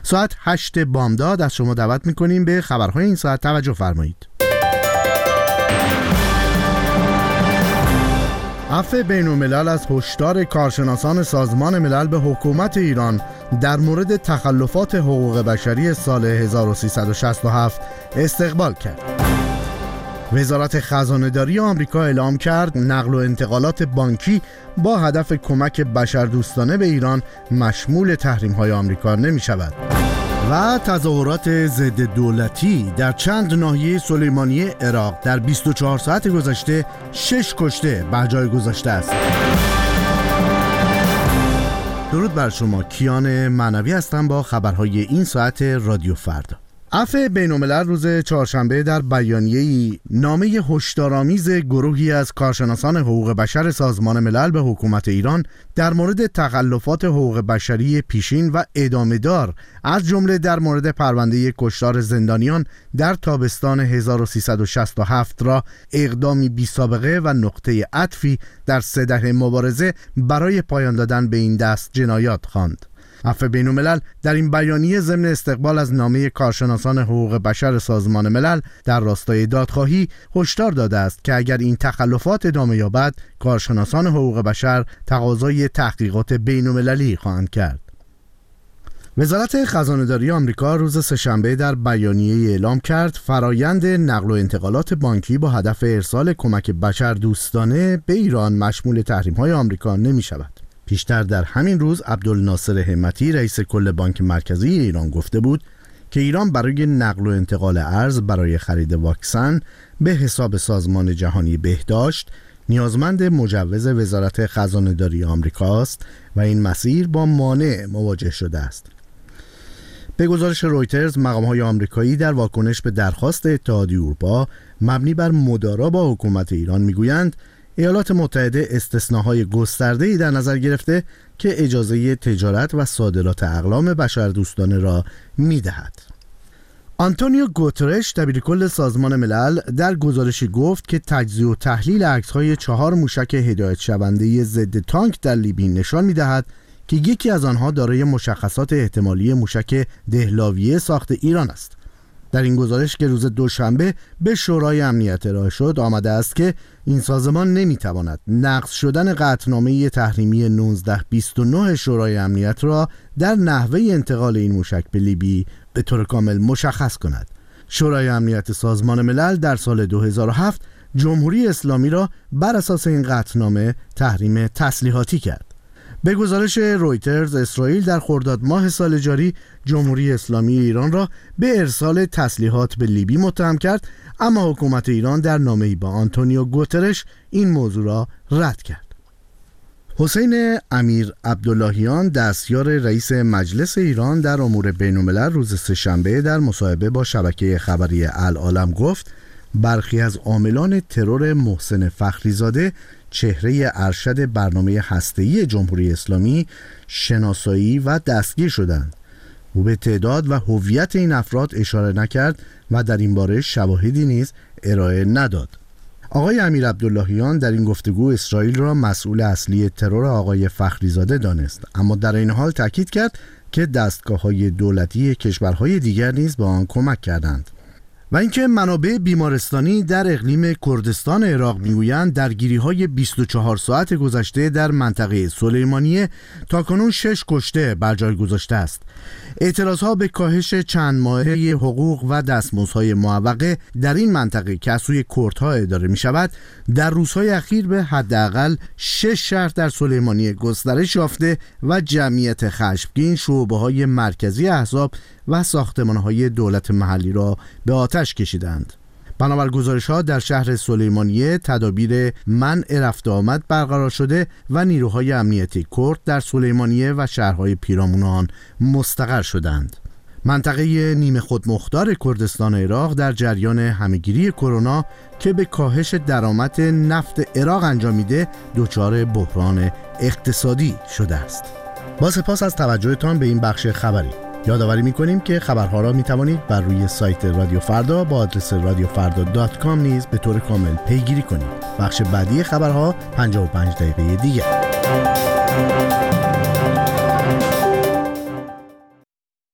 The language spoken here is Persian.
ساعت 8 بامداد از شما دعوت میکنیم به خبرهای این ساعت توجه فرمایید. عفو بین‌الملل از هشدار کارشناسان سازمان ملل به حکومت ایران در مورد تخلفات حقوق بشری سال 1367 استقبال کرد. وزارت خزانه‌داری آمریکا اعلام کرد نقل و انتقالات بانکی با هدف کمک بشردوستانه به ایران مشمول تحریم‌های آمریکا نمی‌شود. و تظاهرات ضد دولتی در چند ناحیه سلیمانیه عراق در 24 ساعت گذشته 6 کشته بر جای گذاشته است. درود بر شما، کیان معنوی هستم با خبرهای این ساعت رادیو فردا. عفو بین‌الملل روز چهارشنبه در بیانیه‌ای نامه هشدارآمیز گروهی از کارشناسان حقوق بشر سازمان ملل به حکومت ایران در مورد تخلفات حقوق بشری پیشین و ادامه‌دار از جمله در مورد پرونده کشتار زندانیان در تابستان 1367 را اقدامی بی‌سابقه و نقطه عطفی در 3 دهه مبارزه برای پایان دادن به این دست جنایات خواند. عفو بین‌الملل در این بیانیه ضمن استقبال از نامه کارشناسان حقوق بشر سازمان ملل در راستای دادخواهی هشدار داده است که اگر این تخلفات ادامه یابد، کارشناسان حقوق بشر تقاضای تحقیقات بین‌المللی خواهند کرد. وزارت خزانه‌داری آمریکا روز سه‌شنبه در بیانیه‌ای اعلام کرد فرایند نقل و انتقالات بانکی با هدف ارسال کمک بشردوستانه به ایران مشمول تحریم‌های آمریکا نمی‌شود. پیشتر در همین روز عبدالناصر همتی رئیس کل بانک مرکزی ایران گفته بود که ایران برای نقل و انتقال ارز برای خرید واکسن به حساب سازمان جهانی بهداشت نیازمند مجوز وزارت خزانه‌داری آمریکاست و این مسیر با مانع مواجه شده است. به گزارش رویترز، مقام‌های آمریکایی در واکنش به درخواست اتحادیه اروپا مبنی بر مدارا با حکومت ایران میگویند ایالات متحده استثناهای گسترده‌ای در نظر گرفته که اجازه تجارت و صادرات اقلام بشردوستانه را می‌دهد. آنتونیو گوترش دبیرکل سازمان ملل در گزارشی گفت که تجزیه و تحلیل عکس‌های 4 موشک هدایت شونده ضد تانک در لیبی نشان می‌دهد که یکی از آنها دارای مشخصات احتمالی موشک دهلاویه ساخت ایران است. در این گزارش که روز دوشنبه به شورای امنیت ارائه شد آمده است که این سازمان نمیتواند نقض شدن قطعنامه تحریمی 1929 شورای امنیت را در نحوه انتقال این موشک به لیبی به طور کامل مشخص کند. شورای امنیت سازمان ملل در سال 2007 جمهوری اسلامی را بر اساس این قطعنامه تحریم تسلیحاتی کرد. به گزارش رویترز، اسرائیل در خرداد ماه سال جاری جمهوری اسلامی ایران را به ارسال تسلیحات به لیبی متهم کرد، اما حکومت ایران در نامه‌ای با آنتونیو گوترش این موضوع را رد کرد. حسین امیر عبداللهیان دستیار رئیس مجلس ایران در امور بین‌الملل روز سه‌شنبه در مصاحبه با شبکه خبری العالم گفت برخی از عاملان ترور محسن فخریزاده چهره ارشد برنامه هسته‌ای جمهوری اسلامی شناسایی و دستگیر شدند. او به تعداد و هویت این افراد اشاره نکرد و در این باره شواهدی نیز ارائه نداد. آقای امیر عبداللهیان در این گفتگو اسرائیل را مسئول اصلی ترور آقای فخریزاده دانست، اما در این حال تاکید کرد که دستگاه‌های دولتی کشورهای دیگر نیز به آن کمک کردند. و اینکه منابع بیمارستانی در اقلیم کردستان عراق میگویند درگیری‌های 24 ساعت گذشته در منطقه سلیمانیه تاکنون 6 کشته بر جای گذاشته است. اعتراضها به کاهش چند ماهه حقوق و دستمزدهای معوقه در این منطقه که از سوی کردها اداره می شود در روزهای اخیر به حداقل 6 شهر در سلیمانیه گسترش یافته و جمعیت خشمگین شعبه‌های مرکزی احزاب و ساختمان‌های دولت محلی را به آتش کشیدند. بنابر گزارش‌ها در شهر سلیمانیه تدابیر منع رفت آمد برقرار شده و نیروهای امنیتی کرد در سلیمانیه و شهرهای پیرامون آن مستقر شدند. منطقه نیمه خودمختار کردستان عراق در جریان همهگیری کرونا که به کاهش درآمد نفت عراق انجامیده دچار بحران اقتصادی شده است. با سپاس از توجهتان به این بخش خبری. یادآوری می‌کنیم که خبرها را می‌توانید بر روی سایت رادیو فردا با آدرس radiofarda.com نیز به طور کامل پیگیری کنید. بخش بعدی خبرها 55 دقیقه دیگر.